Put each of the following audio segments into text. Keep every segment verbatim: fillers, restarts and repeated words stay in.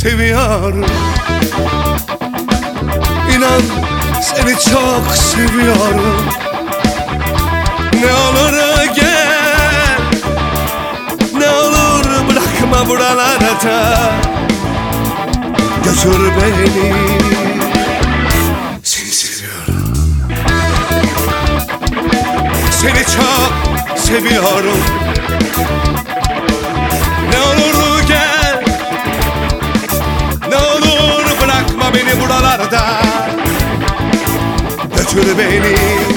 seviyorum. İnan seni çok seviyorum. Ne olur gel, ne olur bırakma buralarda, götür beni. Seni seviyorum, seni çok seviyorum. Ne olur gel, ne olur bırakma beni buralarda, götür beni.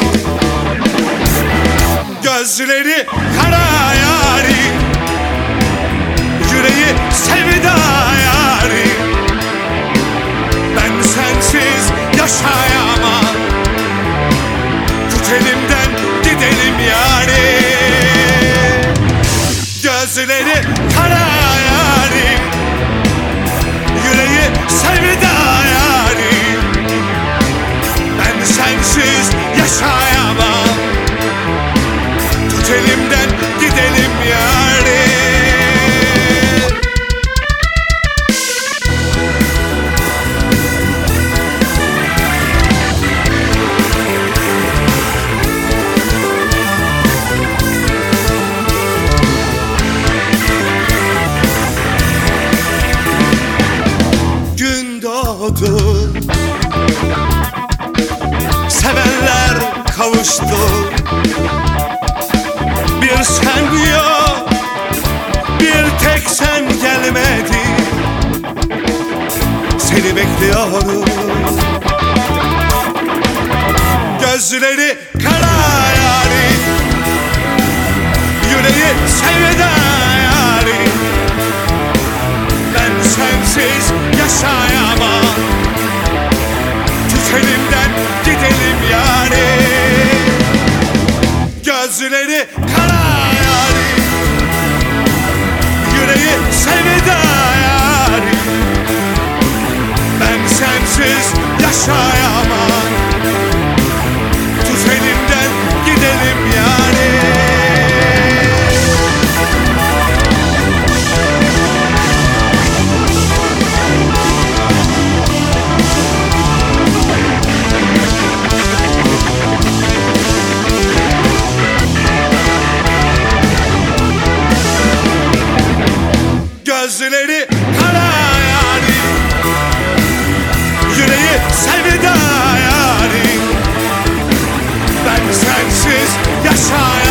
Gözleri kara yari, yüreği sevda yari. Ben sensiz yaşayamam, tut elimden gidelim yani. Gözleri kara yari, yüreği sevda yari. Ben sensiz yaşayamam, tut elimden gidelim yani. Gün doğdu, sevenler kavuştu. Bir sen yok, bir tek sen gelmedin. Seni bekliyorum. Gözleri kara yari, yüreği sevda yari. Ben sensiz yaşayamam, tut elimden gidelim yani. Gözleri kara yari, yüreği sevda yari. Ben sensiz yaşayamam, tut elimden gidelim yani. Gözleri kara yari, yüreği sevda yari. Ben sensiz yaşayamam,